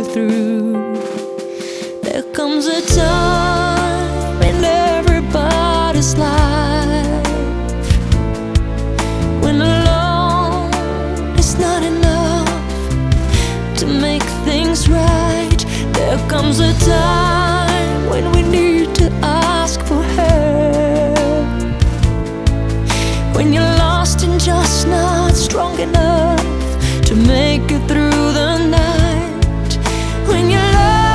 through. There comes a time in everybody's life when alone is not enough to make things right. There comes a time when we need to ask for help, when you're lost and just not strong enough to make it through the night, when your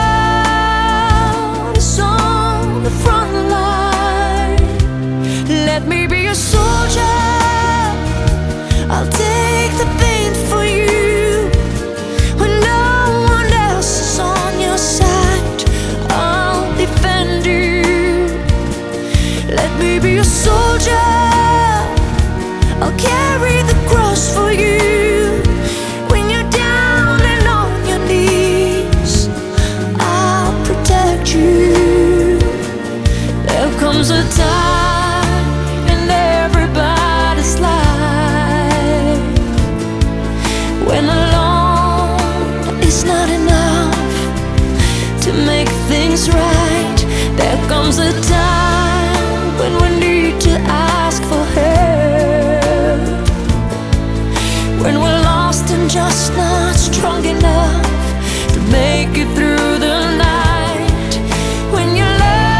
love is on the front line. Let me be your soldier, I'll take the pain for you. When no one else is on your side, I'll defend you. Let me be your soldier, I'll carry the cross for you. When you're down and on your knees, I'll protect you. There comes a time in everybody's life when alone is not enough to make things right. There comes a time when we need to ask for help, when we're lost and just not strong enough to make it through the night, when your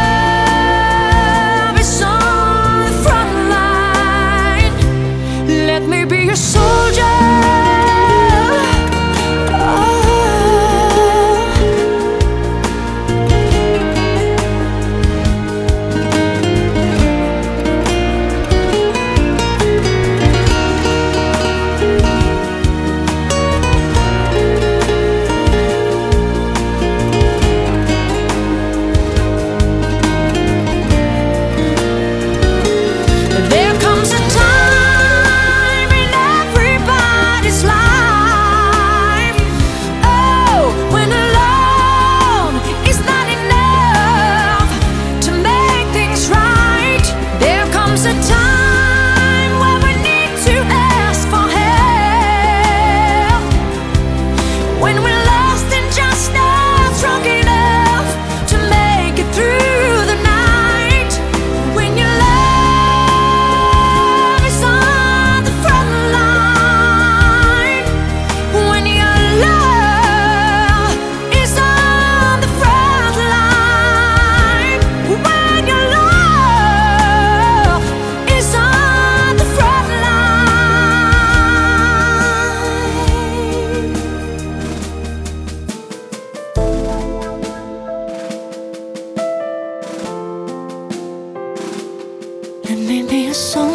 love is on the front line. Let me be your soldier. Let me be a soldier.